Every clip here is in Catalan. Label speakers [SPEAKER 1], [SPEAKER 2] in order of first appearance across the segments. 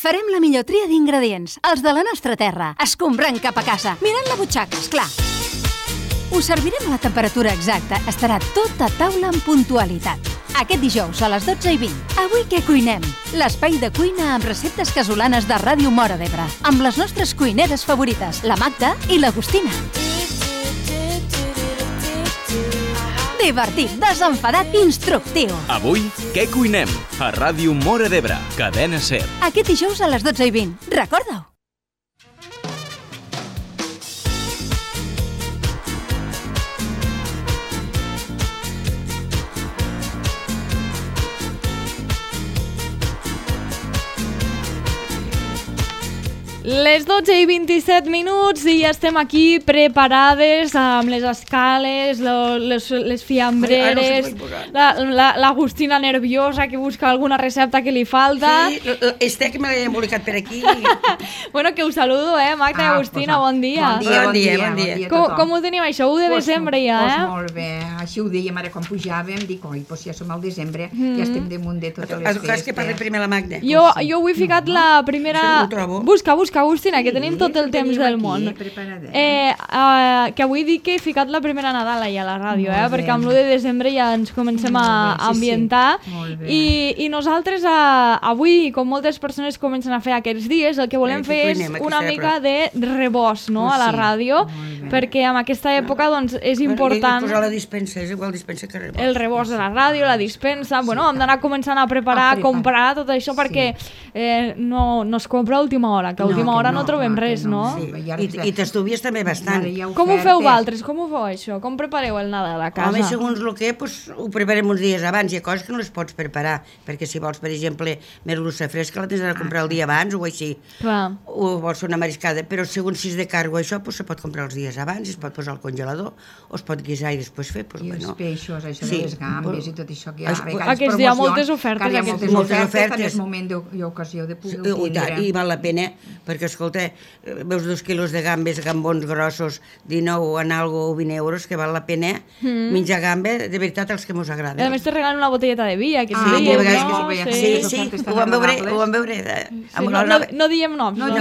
[SPEAKER 1] Farem la millor tria d'ingredients, els de la nostra terra, escombrant cap a casa, mirant la butxaca, esclar. Us servirem a la temperatura exacta, estarà tot a taula amb puntualitat. Aquest dijous a les 12:20. Avui què cuinem? L'espai de cuina amb receptes casolanes de Ràdio Móra d'Ebre, amb les nostres cuineres favorites, la Magda i l'Agustina. Divertit, desenfadat, instructiu.
[SPEAKER 2] Avui, què cuinem? A Ràdio Móra d'Ebre, Cadena SER.
[SPEAKER 1] Aquest dijous a les 12:20. Recorda-ho.
[SPEAKER 3] Les 12:27 i estem aquí preparades amb les escales, les fiambreres, l'Agustina nerviosa que busca alguna recepta que li falta.
[SPEAKER 4] Sí, este que me l'he embolicat per aquí.
[SPEAKER 3] Bueno, que us saludo, Magda i Agustina, bon dia.
[SPEAKER 4] Bon dia.
[SPEAKER 3] Com ho teniu això? 1 de desembre ja,
[SPEAKER 5] Doncs molt bé, així ho dèiem ara quan pujàvem, dic, oi, doncs ja som al desembre, ja estem damunt de totes les festes.
[SPEAKER 4] Has que parli primer la Magda.
[SPEAKER 3] Jo ho he ficat la primera...
[SPEAKER 4] Ho trobo.
[SPEAKER 3] Busca, Agustina, que tenim tot el temps del món. Que avui dic que he ficat la primera Nadal allà a la ràdio, perquè amb l'1 de desembre ja ens comencem a ambientar. I nosaltres avui, com moltes persones comencen a fer aquests dies, el que volem fer és una mica de rebost a la ràdio, perquè en aquesta època és important...
[SPEAKER 4] Posar la dispensa, és igual dispensa que rebost.
[SPEAKER 3] El rebost de la ràdio, la dispensa... Bueno, hem d'anar començant a preparar, a comprar tot això, perquè no es compra a última hora, que a última hora no trobem res, no?
[SPEAKER 4] I t'estuvies també bastant.
[SPEAKER 3] Com ho feu vosaltres? Com ho feu això? Com prepareu el Nadal a casa?
[SPEAKER 4] Home, segons el que, ho preparem uns dies abans. Hi ha coses que no les pots preparar, perquè si vols, per exemple, merluça fresca, la tens de comprar el dia abans o així. O vols fer una mariscada, però segons si és de cargo això, se pot comprar els dies abans, es pot posar al congelador, o es pot guisar i després fer.
[SPEAKER 5] I els peixos, això de les gambes i tot això, que hi ha
[SPEAKER 3] aquests hi ha moltes ofertes.
[SPEAKER 5] Hi ha moltes ofertes, també és moment i ocasió de poder tindre.
[SPEAKER 4] I val la pena, perquè, escolta, veus 2 quilos de gambes, gambons grossos, 19 en algo o 20 euros, que val la pena menjar gambe, de veritat, els que mos agraden.
[SPEAKER 3] A més te regalen una botelleta de vi, que
[SPEAKER 4] sí, ho vam veure.
[SPEAKER 3] No diem noms.
[SPEAKER 4] No,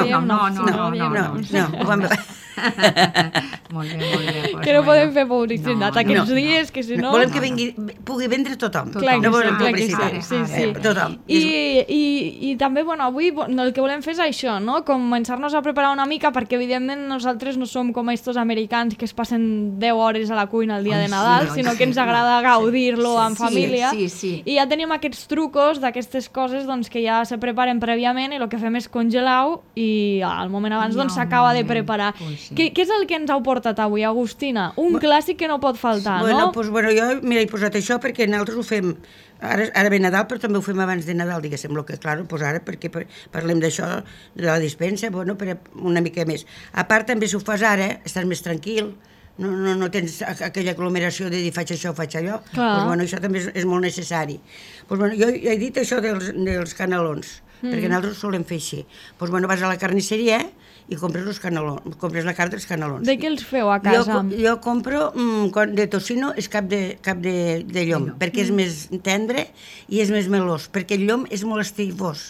[SPEAKER 4] ho vam veure.
[SPEAKER 5] Molt bé.
[SPEAKER 3] Que no podem fer publicitat aquests dies, que si no...
[SPEAKER 4] Volem que pugui vendre tothom.
[SPEAKER 3] No volem publicitat. Sí.
[SPEAKER 4] Tothom.
[SPEAKER 3] I també, avui el que volem fer és això, no? Començar-nos a preparar una mica, perquè evidentment nosaltres no som com estos americans que es passen 10 hores a la cuina el dia de Nadal, sinó que ens agrada gaudir-lo en família. I ja tenim aquests trucos d'aquestes coses que ja se preparen prèviament i el que fem és congelar-ho i al moment abans s'acaba de preparar. Què és el que ens heu portat avui, Agustina? Un clàssic que no pot faltar, no?
[SPEAKER 4] Jo m'he posat això perquè nosaltres ho fem ara ve Nadal, però també ho fem abans de Nadal, diguéssim, ara, perquè parlem d'això, de la dispensa, per una mica més. A part, també si ho fas ara, estàs més tranquil, no tens aquella aglomeració de dir faig això, faig allò, això també és molt necessari. Jo he dit això dels canelons, perquè nosaltres ho solem fer així. Vas a la carnisseria i compres la carn dels canelons.
[SPEAKER 3] De què els feu a casa?
[SPEAKER 4] Jo compro de tocino, és cap de llom, perquè és més tendre i és més melós, perquè el llom és molt estivós.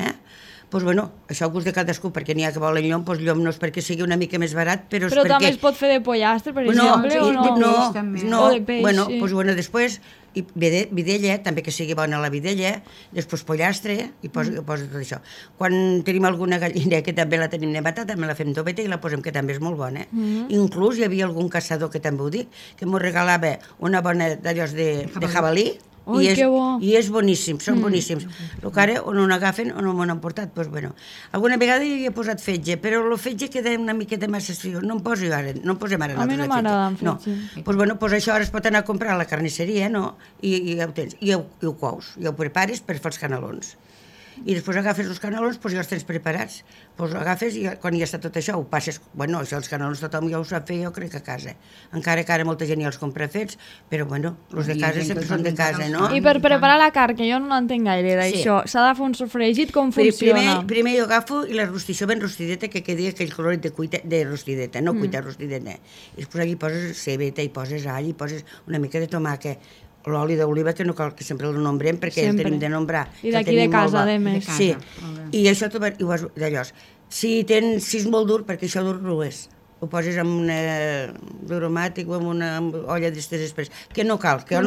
[SPEAKER 4] Això a gust de cadascú, perquè n'hi ha que volen llom, llom no és perquè sigui una mica més barat, però és perquè...
[SPEAKER 3] Però també es pot fer de pollastre, per exemple, o no? O de peix,
[SPEAKER 4] després... I vidella, també que sigui bona la vidella, després pollastre i posa tot això. Quan tenim alguna gallina que també la tenim nevata, també la fem tobeta i la posem, que també és molt bona. Inclús hi havia algun caçador, que també ho dic, que m'ho regalava una bona d'allòs de jabalí. I és boníssim, són boníssims. El que ara o no n'agafen o no m'ho han portat. Alguna vegada hi havia posat fetge, però el fetge queda una miqueta massa frio. No en posem ara.
[SPEAKER 3] A mi no m'agrada amb fetge.
[SPEAKER 4] Doncs això ara es pot anar a comprar a la carnisseria, i ja ho tens. I ho cous, i ho prepares per fer els canelons. I després agafes els canelons, ja els tens preparats. Agafes i quan ja està tot això, ho passes... Això els canelons tothom ja ho sap fer, jo crec, a casa. Encara que ara molta gent ja els compra fets, però els de casa sempre són de casa, no?
[SPEAKER 3] I per preparar la carn, que jo no entenc gaire d'això, s'ha de fer un sofregit, com funciona?
[SPEAKER 4] Primer jo agafo i la rostixó ben rostideta, que quedi aquell color de rostideta, no cuita rostideta. I després allí poses cebeta, i poses all, i poses una mica de tomàquet, l'oli d'oliva, que no cal que sempre el nombrem, perquè el tenim de nombrar.
[SPEAKER 3] I d'aquí de casa, a més.
[SPEAKER 4] Sí, i això d'allò. Si tens, si és molt dur, perquè això dur no és, ho poses en un aromàtic o en una olla d'estes espres, que no cal, perquè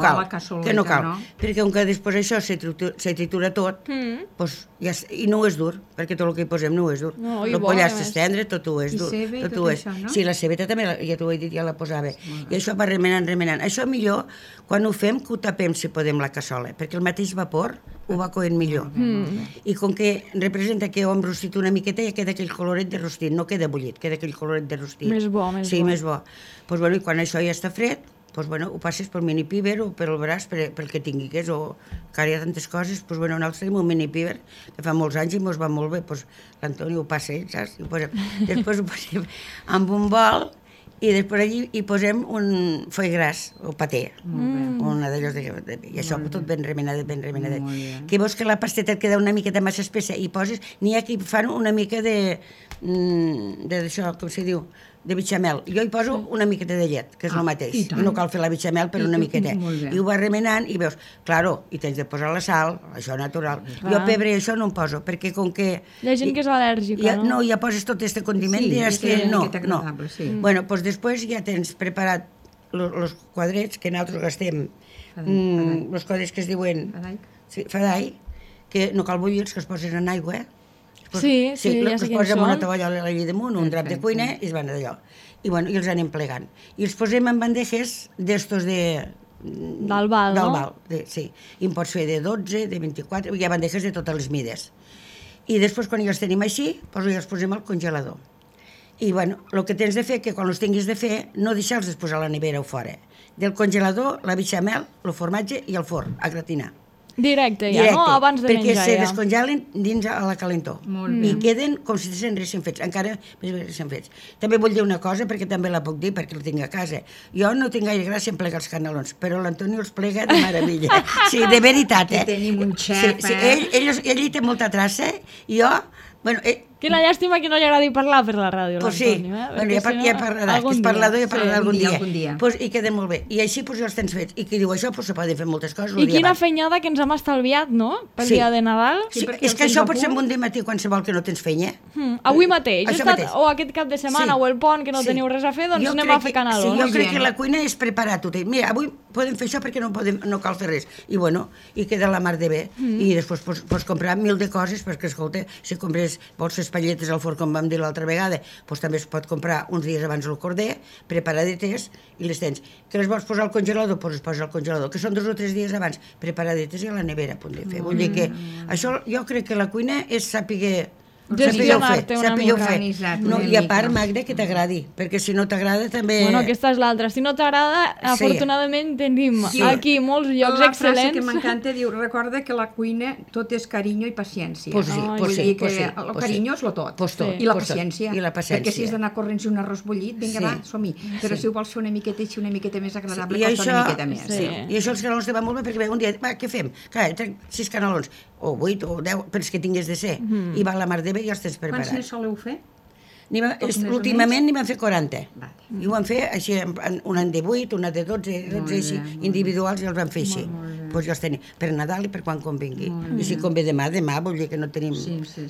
[SPEAKER 4] com que després això se tritura tot, i no és dur, perquè tot el que hi posem no és dur. El pollastre estendre, tot ho és dur.
[SPEAKER 5] I ceba i tot això, no?
[SPEAKER 4] Sí, la cebeta també, ja t'ho he dit, ja la posava. I això va remenant. Això millor, quan ho fem, que ho tapem, si podem, la cassola, perquè el mateix vapor ho va coent millor. I com que representa que ho hem rostit una miqueta, ja queda aquell coloret de rostit, no queda bullit, queda aquell coloret de rostit.
[SPEAKER 3] Més bo, més bo.
[SPEAKER 4] Sí, més bo. Doncs, bueno, i quan això ja està fred, doncs, bueno, ho passes per minipíber o per el braç, pel que tingui, que és, o que ara hi ha tantes coses, doncs, bueno, nosaltres tenim un minipíber, que fa molts anys i mos va molt bé, doncs, l'Antoni ho passa ell, saps? Després ho posem amb un bol, i després allí hi posem un foie gras, o paté, una d'allò i això tot ben remenadet. Que veus que la pasteta et queda una miqueta massa espessa i poses, n'hi ha qui fan una mica d'això, com se diu, de bechamel. Jo hi poso una miqueta de llet, que és el mateix. I no cal fer la bechamel, però una miqueta. I ho vas remenant i veus, claro, i tens de posar la sal, això natural. Jo pebre això no em poso, perquè com que...
[SPEAKER 3] Hi ha gent que és al·lèrgica, no?
[SPEAKER 4] No, ja poses tot aquest condiment i és que no. Bueno, doncs després ja tens preparat els quadrets, que nosaltres gastem, els quadrets que es diuen fadai, que no cal bullir-los, que es posen en aigua,
[SPEAKER 3] Sí, ja sé quins són.
[SPEAKER 4] Es posen en una tovallola allà damunt, un drap de cuina, i es van d'allò. I bueno, i els anem plegant. I els posem en bandejes d'estos de...
[SPEAKER 3] D'albal, no?
[SPEAKER 4] Sí. I en pots fer de 12, de 24, hi ha bandejes de totes les mides. I després, quan ja els tenim així, ja els posem al congelador. I bueno, el que tens de fer, que quan els tinguis de fer, no deixar-los posar a la nevera o fora. Del congelador, la bechamel, el formatge i el forn, a gratinar.
[SPEAKER 3] Directe, no? Abans de menjar,
[SPEAKER 4] perquè se descongelen dins a la calentor. I queden com si estiguessin recent fets, encara més recent fets. També vull dir una cosa, perquè també la puc dir, perquè el tinc a casa. Jo no tinc gaire gràcia en plegar els canelons, però l'Antoni els plega de meravella. Sí, de veritat,
[SPEAKER 5] Que tenim un xef,
[SPEAKER 4] ell hi té molta traça, i jo...
[SPEAKER 3] Quina llàstima que no li agradi parlar per la ràdio,
[SPEAKER 4] l'Antoni. Ja parlarà, que és parlador, ja parlarà algun dia. I queda molt bé. I així ja els tens fets. I qui diu això, se poden fer moltes coses.
[SPEAKER 3] I quina feinyada que ens hem estalviat, no?, pel dia de Nadal.
[SPEAKER 4] És que això pot ser en un matí qualsevol que no tens feina.
[SPEAKER 3] Avui mateix, o aquest cap de setmana, o el pont, que no teniu res a fer, doncs anem a fer canelons.
[SPEAKER 4] Jo crec que la cuina és preparar-ho. Mira, avui podem fer això perquè no cal fer res. I bueno, i queda la mar de bé. I després pots comprar 1000 de coses, perquè, escolta, si compres bolses palletes al forn, com vam dir l'altra vegada, doncs també es pot comprar uns dies abans el corder, preparadetes, i les tens. Que les vols posar al congelador, doncs es posa al congelador. Que són 2 o 3 dies abans, preparadetes i a la nevera, a punt de fer. Vull dir que això, jo crec que la cuina és sàpiga
[SPEAKER 3] gestionar-te una mica.
[SPEAKER 4] I a part, Magda, que t'agradi, perquè si no t'agrada també...
[SPEAKER 3] Bueno, aquesta és l'altra. Si no t'agrada, afortunadament tenim aquí molts llocs excel·lents.
[SPEAKER 5] La frase que m'encanta diu, recorda que la cuina tot és carinyo i paciència.
[SPEAKER 4] Vull
[SPEAKER 5] dir que el carinyo és lo tot. I la paciència. Perquè si has d'anar corrents i un arròs bullit, vinga, va, som-hi. Però si ho vols fer una miqueta així, una miqueta més agradable, costa una miqueta més.
[SPEAKER 4] I això els canelons te va molt bé, perquè un dia, va, què fem? Trec 6 canelons, o 8 o 10, però és que tingués de ser. I va la mar de bé i ja els tens preparats.
[SPEAKER 5] Quants ne soleu fer?
[SPEAKER 4] Últimament n'hi van fer 40. I ho van fer així, una de 8, una de 12, així, individuals, i els van fer així. Doncs ja els tenim per Nadal i per quan convingui. I si convé demà, vull dir que no tenim...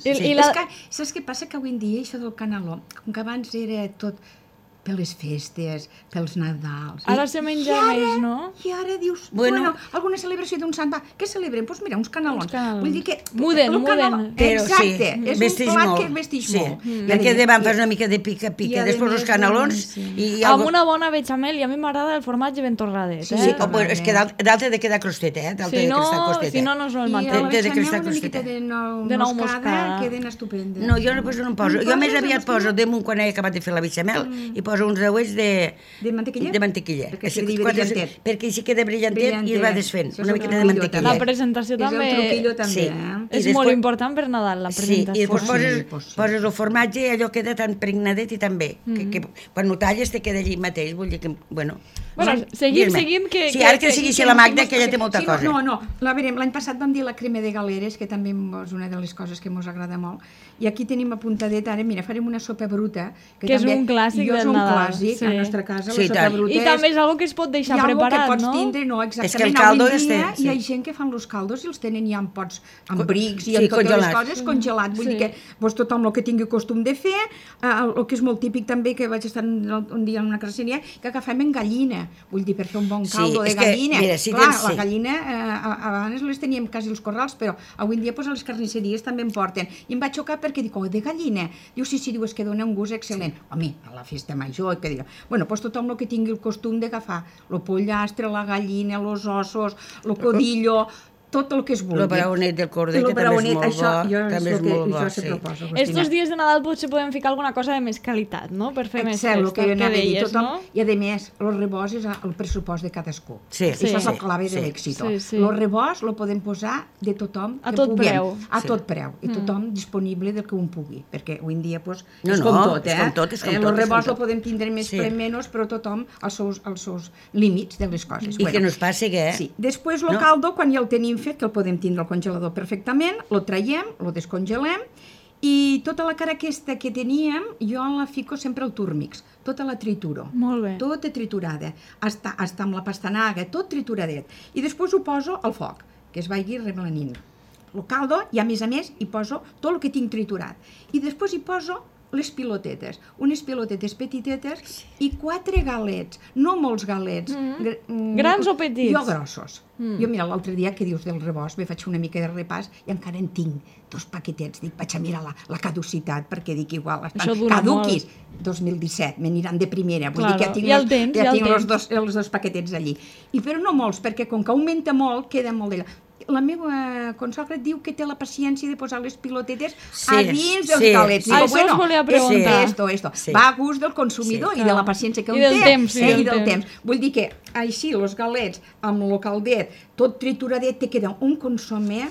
[SPEAKER 5] Saps què passa? Que avui en dia això del caneló, com que abans era tot per les festes, pels Nadals...
[SPEAKER 3] Ara se menja més, no?
[SPEAKER 5] I ara dius, bueno, alguna celebració d'un sant, va, què celebrem? Doncs mira, uns canelons. Vull dir que...
[SPEAKER 3] Muden.
[SPEAKER 5] Exacte, és un plat que vestix molt.
[SPEAKER 4] Perquè davant fas una mica de pica-pica, després els canelons...
[SPEAKER 3] Amb una bona bechamel, i a mi m'agrada el formatge ben torradet.
[SPEAKER 4] Sí, és que d'altre de quedar crosteta,
[SPEAKER 3] Si no no és el mateix.
[SPEAKER 5] I a la bechamel una miqueta de nou moscada, queden estupendes.
[SPEAKER 4] No, jo no em poso. Jo més aviat poso damunt quan he acabat de fer la bechamel i poso uns dauets de mantequilla. Perquè així queda brillantet i es va desfent. Una miqueta de mantequilla.
[SPEAKER 3] La presentació també...
[SPEAKER 5] És un truquillo també,
[SPEAKER 3] És molt important per Nadal, la presentació.
[SPEAKER 4] Sí, i després poses el formatge i allò queda tan pregnadet i tan bé. Que quan ho talles te queda allí mateix. Vull dir que, bueno...
[SPEAKER 3] Bueno, seguim que...
[SPEAKER 4] Sí, ara que sigui la Magda, que ella té molta cosa.
[SPEAKER 5] No, a veure, l'any passat vam dir la crema de galeres, que també és una de les coses que ens agrada molt, i aquí tenim apuntadet, ara, mira, farem una sopa bruta,
[SPEAKER 3] que és un clàssic del Nadal.
[SPEAKER 5] És un clàssic, a la nostra casa, la sopa bruta.
[SPEAKER 3] I també és algo que es pot deixar preparat, no?
[SPEAKER 5] I algo que pots tindre, no, exactament.
[SPEAKER 4] És que el caldo
[SPEAKER 5] hi ha gent que fan els caldos i els tenen ja en pots, en brics i en totes les coses congelat. Vull dir que tothom el que tingui costum de fer, el que és molt típic també, que vaig estar un dia en una carnisseria, que agafem en gallina. Vull dir, per fer un bon caldo de gallina. Clar, la gallina, abans les teníem quasi als corrals, però avui en dia a les carnisseries també en porten. I em va xocar perquè dic, de gallina? Diu, sí, diu, és que dona un gust excel·lent. Home, a la festa major, que diga. Bueno, doncs tothom el que tingui el costum d'agafar el pollastre, la gallina, els ossos, el codillo, tot el que es vulgui.
[SPEAKER 4] El braonet del corder, que també és molt bo. També és molt bo, sí.
[SPEAKER 3] Estos dies de Nadal potser podem ficar alguna cosa de més qualitat, no? Per fer més festa, que deies, no?
[SPEAKER 5] I a més, el rebost és el pressupost de cadascú. Això és la clave de l'èxit. El rebost lo podem posar de tothom que puguem. A tot preu. I tothom disponible del que un pugui. Perquè avui en dia és com tot, El rebost lo podem tindre més ple menys, però tothom als seus límits de les coses.
[SPEAKER 4] I que no es passi,
[SPEAKER 5] Després el caldo, quan ja el tenim fet, que el podem tindre al congelador perfectament, lo traiem, lo descongelem i tota la cara aquesta que teníem jo la fico sempre al túrmix, tota la trituro.
[SPEAKER 3] Molt bé.
[SPEAKER 5] Tota triturada, hasta amb la pastanaga, tot trituradet. I després ho poso al foc, que es vagi reblanint. El caldo i a més hi poso tot el que tinc triturat. I després hi poso les pilotetes, unes pilotetes petitetes i 4 galets, no molts galets.
[SPEAKER 3] Grans o petits?
[SPEAKER 5] Jo grossos. Jo, mira, l'altre dia que dius del rebost, me faig una mica de repàs i encara en tinc 2 paquetets. Dic, vaig a mirar la caducitat, perquè dic, igual, estan caduquis. 2017, m'aniran de primera. Vull dir que ja tinc els 2 paquetets allí. Però no molts, perquè com que augmenta molt, queda molt d'allà. La meva consogra diu que té la paciència de posar les pilotetes a dins dels galets.
[SPEAKER 3] Això us volia preguntar.
[SPEAKER 5] Esto. Va a gust del consumidor i de la paciència que un té i del temps. Vull dir que així, els galets amb el caldet, tot trituradet, te queda un consomé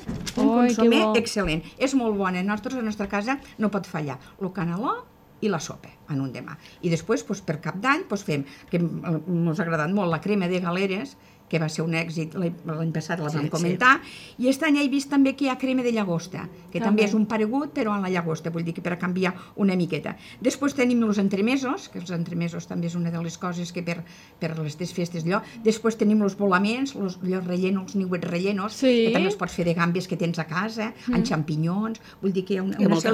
[SPEAKER 5] excel·lent. És molt bon. A la nostra casa no pot fallar. El caneló i la sopa en un demà. I després, per Cap d'Any, fem, que ens ha agradat molt, la crema de galeres, que va ser un èxit, l'any passat la vam comentar, i aquest any he vist també que hi ha crema de llagosta, que també és un paregut, però en la llagosta, vull dir que per a canviar una miqueta. Després tenim els entremesos, que els entremesos també és una de les coses que per les festes d'allò. Després tenim els volaments, els rellenos, els niuets rellenos, que també els pots fer de gambes que tens a casa, amb xampinyons, vull dir que hi ha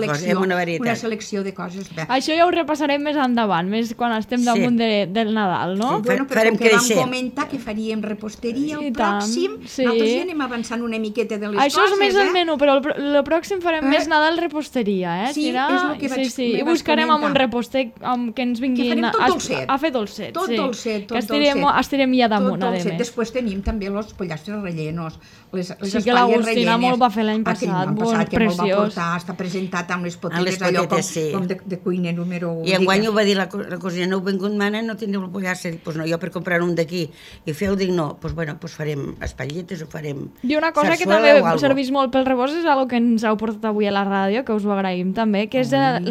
[SPEAKER 5] una selecció de coses.
[SPEAKER 3] Això ja ho repassarem més endavant, més quan estem damunt del Nadal, no?
[SPEAKER 5] Bueno, però com que vam comentar que faríem reposteria el pròxim, nosaltres ja anem avançant una miqueta de les coses.
[SPEAKER 3] Això és més el menú, però el pròxim farem més Nadal reposteria,
[SPEAKER 5] Sí, és el que vaig comentar.
[SPEAKER 3] I buscarem amb un reposter que ens vinguin a fer dolcet.
[SPEAKER 5] Tot dolcet.
[SPEAKER 3] Que estirem ja damunt, a més.
[SPEAKER 5] Després tenim també els pollastres rellenos, les
[SPEAKER 3] espatlles rellenes. Sí, que l'Agustina molt va fer l'any passat, preciós.
[SPEAKER 5] Està presentat amb les potetes, allò com de cuiner número 1.
[SPEAKER 4] I enguany ho va dir la cosina, no heu vingut mana, no tindreu el pollastre. Doncs no, jo per comprar un d'aquí i feu, dic no, doncs farem espatlletes o farem sarsuela.
[SPEAKER 3] I una cosa que també serveix molt pel rebost és algo que ens heu portat avui a la ràdio, que us ho agraïm també, que és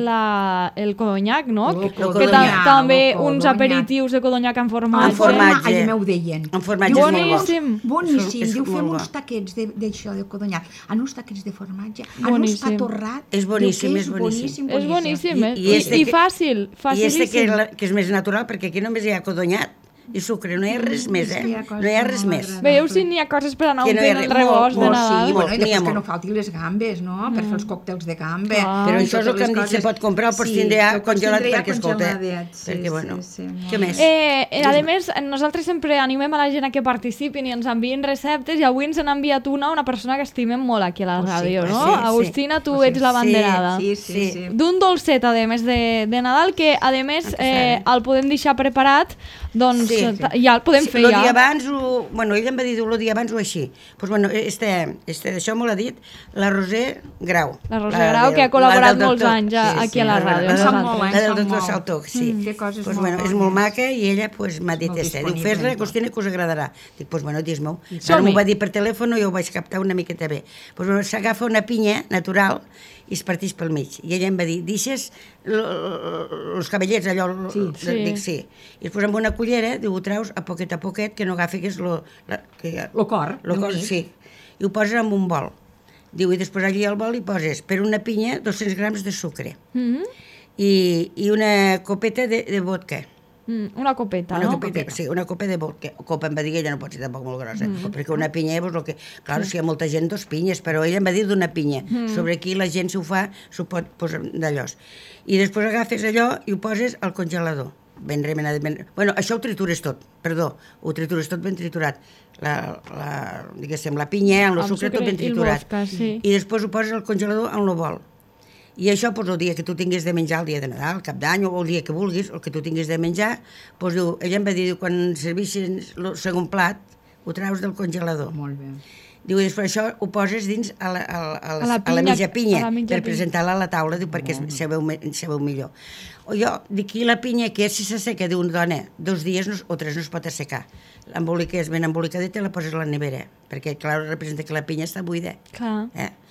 [SPEAKER 3] el codonyac, no? Que també uns aperitius de codonyac amb formatge.
[SPEAKER 5] Allà m'ho deien.
[SPEAKER 4] Amb formatge és molt bo.
[SPEAKER 5] Boníssim. Diu, fem uns taquets d'això, de codonyac, en uns taquets de formatge, en uns pa torrat.
[SPEAKER 4] És boníssim, és boníssim.
[SPEAKER 3] És boníssim, i fàcil.
[SPEAKER 4] I este que és més natural, perquè aquí només hi ha codonyac i sucre, no hi ha res més, no hi ha res més.
[SPEAKER 3] Veieu si n'hi ha coses per anar omplint el rebost de Nadal?
[SPEAKER 5] Sí, i després que no faltin les gambes, no? Per fer els còctels de gamba.
[SPEAKER 4] Però això és el que hem dit, se pot comprar, el pots tindre ja congelat, perquè escolta, perquè bueno, què més?
[SPEAKER 3] A més, nosaltres sempre animem a la gent a que participin i ens enviïn receptes, i avui ens han enviat una persona que estimem molt aquí a la ràdio, no? Agustina, tu ets la banderada.
[SPEAKER 5] Sí.
[SPEAKER 3] D'un dolcet, a més de Nadal, que a més el podem deixar preparat, doncs ja el podem fer ja.
[SPEAKER 4] El dia abans, bueno, ell em va dir el dia abans o així. Doncs bueno, d'això m'ho l'ha dit la Roser Grau.
[SPEAKER 3] La Roser Grau, que ha col·laborat molts anys aquí a la ràdio.
[SPEAKER 4] La del doctor Saltó, sí. Doncs bueno, és molt maca i ella m'ha dit diu, fes-la, Agustina, que us agradarà. Dic, doncs bueno, dis-m'ho. Ara m'ho va dir per telèfon i jo ho vaig captar una miqueta bé. Doncs bueno, s'agafa una pinya natural i es parteix pel mig. I ella em va dir, deixes els cabellets, allò, dic sí. I després amb una cullera, ho traus a poquet, que no agafis
[SPEAKER 5] lo cor.
[SPEAKER 4] Lo cor, sí. I ho poses en un bol. Diu, i després allí al bol hi poses per una pinya 200 grams de sucre i una copeta de vodka.
[SPEAKER 3] Una copeta, no?
[SPEAKER 4] Sí, una copa de vodka. Copa em va dir que ella no pot ser tampoc molt grossa, perquè una pinya, clar, si hi ha molta gent, 2 pinyes, però ella em va dir d'una pinya. Sobre aquí la gent s'ho fa, s'ho pot posar d'allò. I després agafes allò i ho poses al congelador. Ben remenat. Bueno, això ho tritures tot, ho tritures tot ben triturat. La pinya, amb el sucre tot ben triturat. I després ho poses al congelador en el bol. I això, el dia que tu tinguis de menjar, el dia de Nadal, el cap d'any, o el dia que vulguis, el que tu tinguis de menjar, ella em va dir, quan servissis el segon plat, ho traus del congelador.
[SPEAKER 5] Molt bé.
[SPEAKER 4] Diu, i després això ho poses dins a la mitja pinya, per presentar-la a la taula, perquè se veu millor. O jo, dic, i la pinya, que si s'asseca, diu, dona, 2 dies o 3 no es pot assecar. L'emboliques ben embolicadeta i la poses a la nevera, perquè, clar, representa que la pinya està buida.
[SPEAKER 3] Clar.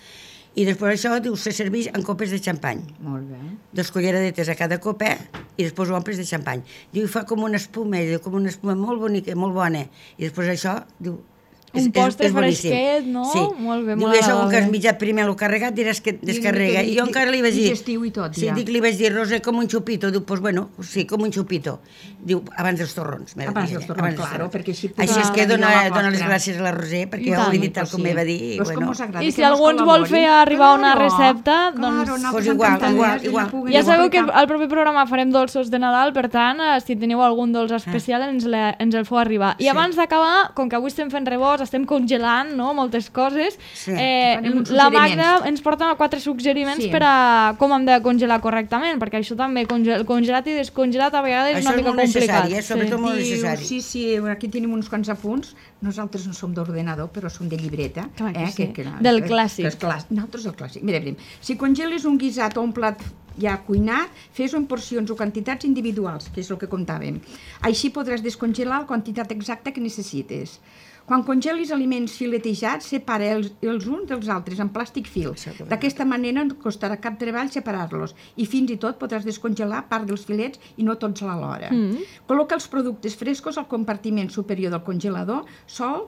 [SPEAKER 4] I després això, diu, se serveix en copes de xampany.
[SPEAKER 5] Molt bé.
[SPEAKER 4] 2 culleradetes a cada copa i després ho omples de xampany. Diu, fa com una espuma, com una espuma molt bonica, molt bona. I després això, diu,
[SPEAKER 3] un postre fresquet, no?
[SPEAKER 4] Sí.
[SPEAKER 3] Molt bé,
[SPEAKER 4] molt agradable. Diu, això, com que has mitjat primer el carregat, diràs que descarrega. I jo encara li vaig dir...
[SPEAKER 5] Digestiu i tot, ja.
[SPEAKER 4] Sí, li vaig dir, Rosa, com un xupito. Diu, doncs, bueno, sí, com un xupito. Diu, abans dels torrons.
[SPEAKER 5] Abans dels torrons, claro, perquè així...
[SPEAKER 4] Així és que dona les gràcies a la Roser, perquè jo ho he dit tal com m'he va dir.
[SPEAKER 3] I si algú ens vol fer arribar una recepta, doncs
[SPEAKER 4] igual.
[SPEAKER 3] Ja sabeu que al proper programa farem dolços de Nadal, per tant, si teniu algun dolç especial, ens el feu arribar. I abans d'acabar, com que avui estem fent rebost, estem congelant, no? Moltes coses. La Magda ens porta 4 suggeriments per a com hem de congelar correctament, perquè això també, congelat i descongelat a vegades és una mica complicat.
[SPEAKER 4] Sobretot molt necessari.
[SPEAKER 5] Sí, aquí tenim uns quants apunts. Nosaltres no som d'ordenador, però som de llibreta.
[SPEAKER 3] Del clàssic.
[SPEAKER 5] Nosaltres del clàssic. Mira, si congeles un guisat o un plat ja cuinat, fes-ho en porcions o quantitats individuals, que és el que contàvem. Així podràs descongelar la quantitat exacta que necessites. Quan congelis aliments filetejats, separa els uns dels altres en plàstic fil. D'aquesta manera no costarà cap treball separar-los i fins i tot podràs descongelar part dels filets i no tots a l'hora. Col·loca els productes frescos al compartiment superior del congelador, sol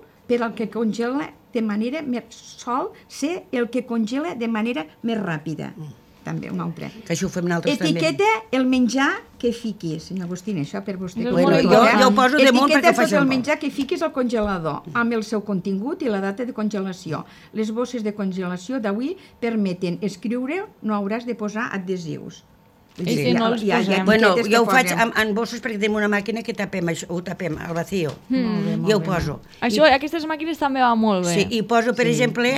[SPEAKER 5] ser el que congela de manera més ràpida. També, un altre.
[SPEAKER 4] Que això ho fem nosaltres també.
[SPEAKER 5] Etiqueta el menjar que fiquis. Senyor Agustín, això per vostè.
[SPEAKER 4] Jo ho poso damunt perquè faci
[SPEAKER 5] el menjar que fiquis al congelador, amb el seu contingut i la data de congelació. Les bosses de congelació d'avui permeten escriure, no hauràs de posar adhesius.
[SPEAKER 3] I si no els posem?
[SPEAKER 4] Bueno, jo ho faig en bosses perquè tenim una màquina que ho tapem al vacío. Jo ho poso.
[SPEAKER 3] Això, aquestes màquines també va molt bé.
[SPEAKER 4] Sí, i poso, per exemple,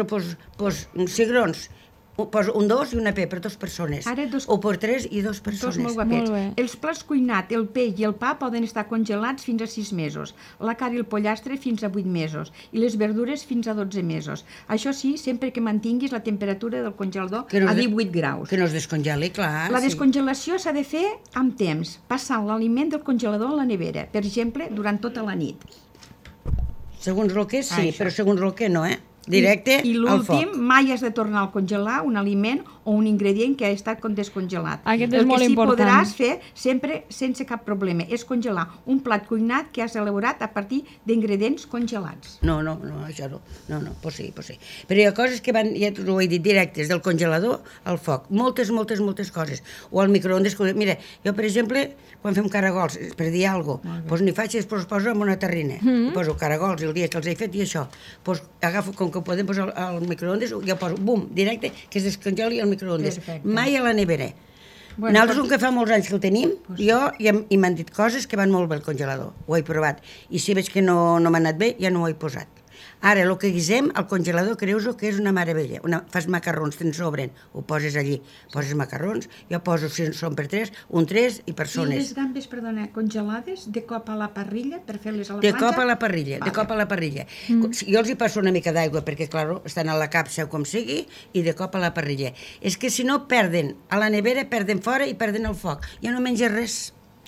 [SPEAKER 4] cigrons. Poso un 2 i una P per 2 persones. O per 3 i 2 persones.
[SPEAKER 5] Molt guapets. Els plats cuinats, el peix i el pa poden estar congelats fins a 6 mesos. La carn i el pollastre fins a 8 mesos. I les verdures fins a 12 mesos. Això sí, sempre que mantinguis la temperatura del congelador a 18 graus.
[SPEAKER 4] Que no es descongeli, clar.
[SPEAKER 5] La descongelació s'ha de fer amb temps, passant l'aliment del congelador a la nevera, per exemple, durant tota la nit.
[SPEAKER 4] Segons el que sí, però segons el que no, directe al foc.
[SPEAKER 5] I l'últim, mai has de tornar a congelar un aliment o un ingredient que ha estat descongelat.
[SPEAKER 3] Aquest és molt important.
[SPEAKER 5] El que sí podràs fer sempre sense cap problema és congelar un plat cuinat que has elaborat a partir d'ingredients congelats.
[SPEAKER 4] No, això no. No, pues sí. Però hi ha coses que van, ja t'ho he dit, directes del congelador al foc. Moltes coses. O al microondes. Mira, jo, per exemple, quan fem caragols, per dir alguna cosa, doncs n'hi faig i després els poso en una terrina. Poso caragols el dia que els he fet i això. Doncs agafo, com que ho podem posar al microondes, ja poso, bum, directe, que es descongeli al microondes. Mai a la nevera. Nosaltres, que fa molts anys que el tenim, jo i m'han dit coses que van molt bé al congelador. Ho he provat. I si veig que no m'ha anat bé, ja no ho he posat. Ara, el que guisem, al congelador, creus-ho que és una meravella. Fas macarrons, te'n sobren, ho poses allí. Poses macarrons, jo poso, si són per 3, un 3 i persones.
[SPEAKER 5] I les gambes, perdona, congelades, de cop a la parrilla, per fer-les a la
[SPEAKER 4] planxa? De cop a la parrilla. Jo els hi passo una mica d'aigua, perquè, clar, estan a la capsa o com sigui, i de cop a la parrilla. És que si no perden, a la nevera perden fora i perden el foc. Ja no menges res.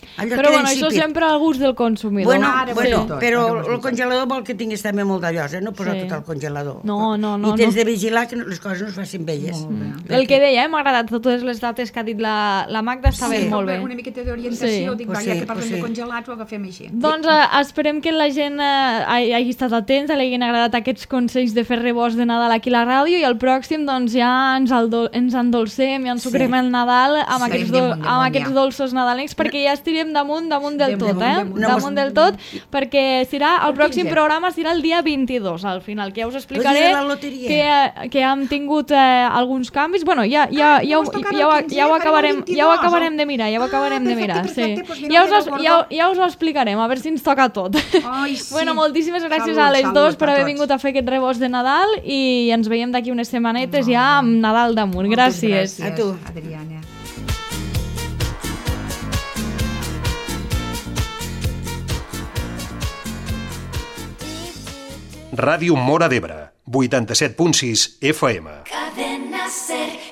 [SPEAKER 3] Però bueno, això sempre al gust del consumidor.
[SPEAKER 4] Però el congelador vol que tinguis també molt de llosa, no posar tot al congelador.
[SPEAKER 3] No.
[SPEAKER 4] I tens de vigilar que les coses no es facin velles.
[SPEAKER 3] El que deia, m'ha agradat totes les dates que ha dit la Magda, està ben molt bé.
[SPEAKER 5] Una miqueta d'orientació, dic, ja que parlem de congelats ho agafem així.
[SPEAKER 3] Doncs esperem que la gent hagi estat atenta, li hagin agradat aquests consells de fer rebost de Nadal aquí a la ràdio, i el pròxim doncs ja ens endolcem i ens sucrem el Nadal amb aquests dolços nadalencs, perquè ja estirem damunt del tot, damunt del tot, perquè el pròxim programa serà el dia 22, al final, que ja us explicaré que hem tingut alguns canvis. Bueno, ja ho acabarem de mirar, ja us ho explicarem, a veure si ens toca tot. Bueno, moltíssimes gràcies a les dues per haver vingut a fer aquest rebost de Nadal, i ens veiem d'aquí unes setmanetes ja amb Nadal damunt. Gràcies.
[SPEAKER 4] A tu,
[SPEAKER 5] Adriana.
[SPEAKER 6] Ràdio Móra d'Ebre, 87.6 FM.
[SPEAKER 7] Cadena Ser.